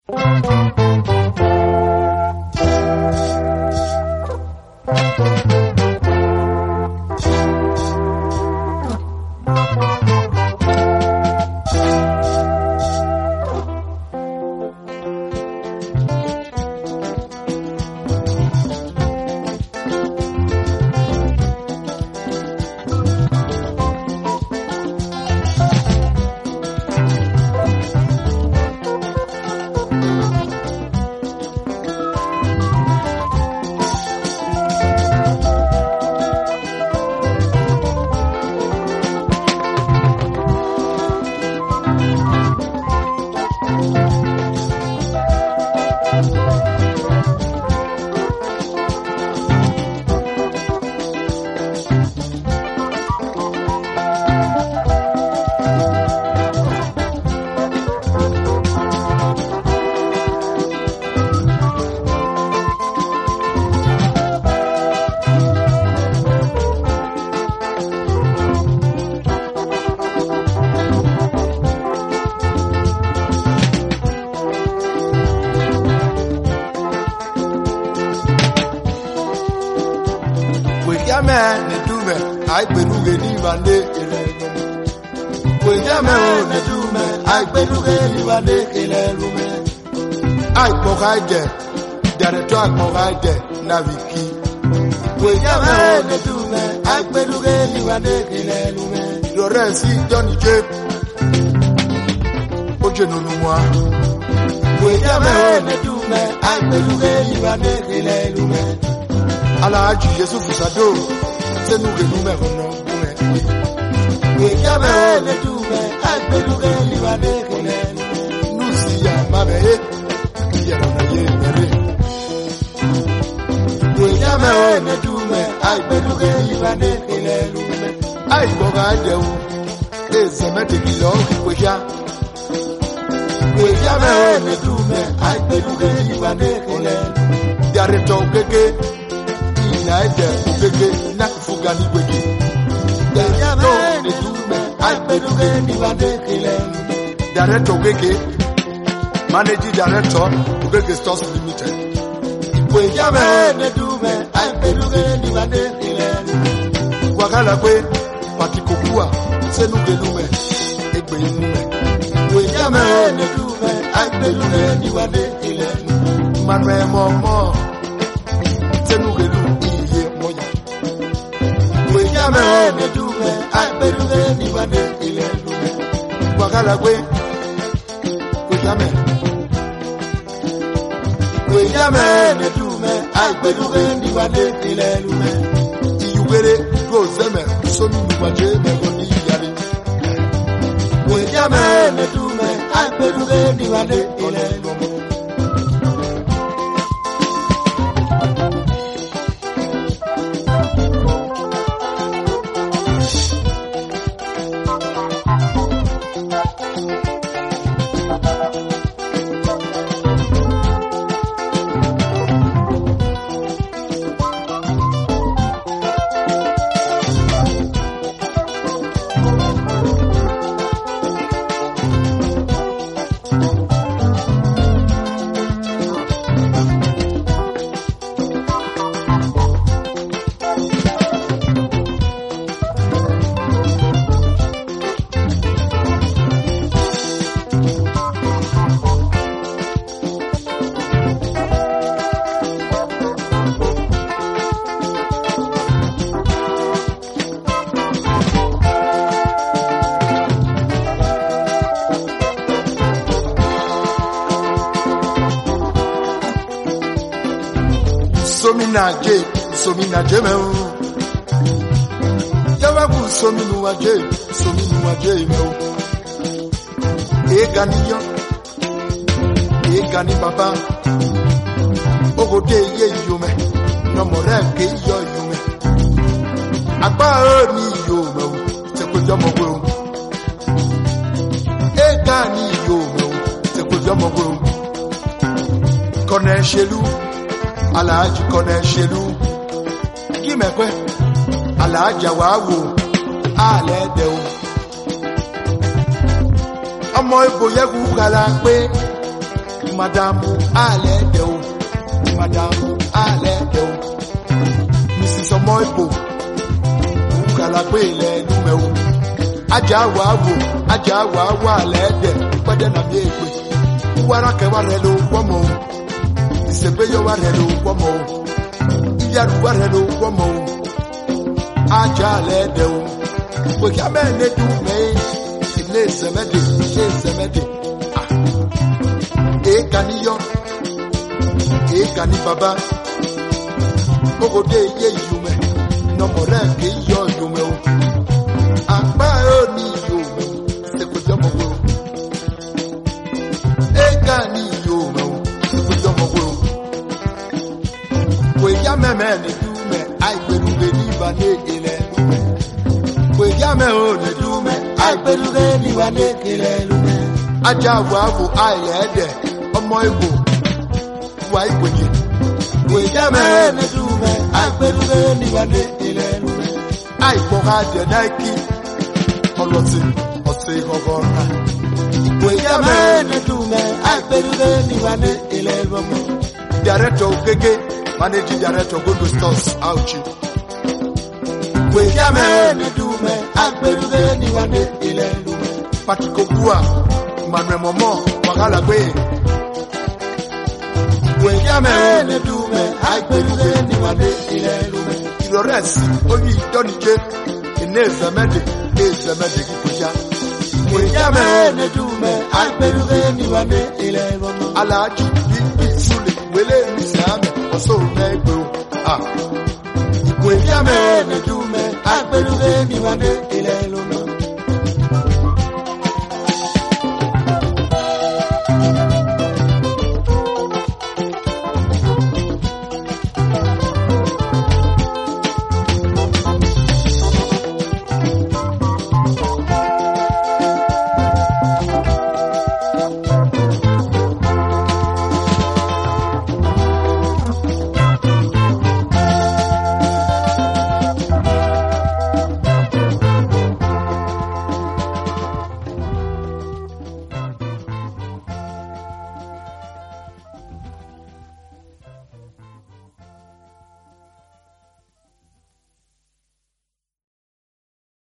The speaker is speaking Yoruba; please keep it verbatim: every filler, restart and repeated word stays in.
I beluge ni vande kele we jame o ne dume I beluge ni vande kele lume I pogaje dare to pogaje na viki we jame o ne dume I beluge ni vande kele lume Loresi Johnny J oje no numwa we jame o ne dume I beluge ni vande kele lume Alaji Yesu Fusado se nous que nous mettons we jame le dume I beluge ni vande kele nous si ya mabe ya na ye mere we jame le dume I beluge ni vande kele I boga de u e zemete kilo we ja we jame le dume I beluge ni vande kele diare to gege ina de gege na fugani gege we jame le dume I beluge ni vande kele director gege managing director gege stores limited we jame le dume I beluge ni vande kele wakala kwe patikokua se nous belume e gbe nume we jame le dume I beluge ni vande kele manwe momo se nous belu iye moya we jame le dume I beluge ni vande kele wakala kwe we jame we jame le dume I beluge ni vande kele lume iwere go zeme so mi waje me goni yale we jame le dume I beluge ni vande kele lume Somina J, Somina Jeme. Yawabu Sominu J, Sominu J. Eganiyo, Egani Baba. Ogote ye yume, no more ke yo yume. Agba ni yume, se ko jomo gbo. Egani yume, se ko jomo gbo. Kone shelu. Alaji kone shelu Kimekwe Alaji wawu Ale deu Omo ibo yeku kala pe Madamu Aledo, Madamu Aledo, Missus Omoipo, Ukalapele Numeo, Ajawa, Ajawa, Walede, Padanamie, Waraka Warelo, Womo, Sebeyo Warelo, Womo, Yaru Warelo, Womo, Ajaledo, Wakamene do me, Ines a medic, Ines a medic. Ekaniyo, ekani baba, ogode ye yume, no more ke yo yume o. Agba oni yume, se ko jomo wo. Ekani yume o, se ko jomo wo. We ya me me ne dume, ai pelu be ni ba ne ele lume. We ya me o ne dume, ai pelu be ni ba ne ele lume. Aja wa bu ai ede. Ọmọ Igbo wà ìgbòjì wèjámẹ́ nẹ́dúmẹ́ àìpẹ́lúmẹ́ níwájú ilẹ̀ ẹlúmẹ́ àìpọ̀ká jẹ́ náìkí ọlọ́tí ọ̀sẹ̀ ìkọ̀kọ̀ náà wèjámẹ́ nẹ́dúmẹ́ àìpẹ́lúmẹ́ níwájú ilẹ̀ ẹlúmẹ́. Director Ogege, Managing Director Gogo Stores Auchi. Wèjámẹ́ nẹ́dúmẹ́ àìpẹ́lúmẹ́ níwájú ilẹ̀ ẹlúmẹ́. Patrick Ogua, Emmanuel Momo, Wàhálà gbé. Wèjámẹ́ nẹ́dúmẹ́ àìpẹ́lúmẹ́ níwájú ilẹ̀ ẹlúmẹ́. Ìrọ̀rẹ́sì oní ìdánijé iná ìzẹ̀mẹ́dẹ̀ ìzẹ̀mẹ́dẹ̀ kíkọjá. Wèjámẹ́ nẹ́dúmẹ́ àìpẹ́lúmẹ́ níwájú ilẹ̀ ẹlúmẹ́. Aláàjì bíbí Súlẹ̀ wẹ́lẹ́ ìsàmì ọ̀sọ́ mẹ́gbẹ́ o. Wèjámẹ́ nẹ́dúmẹ́ àìpẹ́lúmẹ́ níwájú ilẹ̀ ẹlúmẹ́.